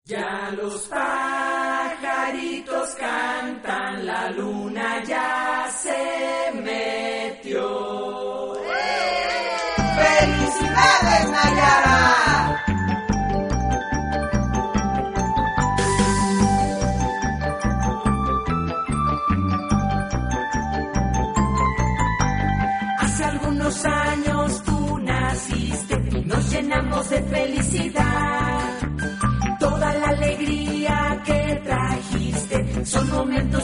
Ya los pajaritos cantan, la luna ya se metió. ¡Felicidades, Nayara! Hace algunos años tú naciste y nos llenamos de felicidad. Toda la alegría que trajiste son momentos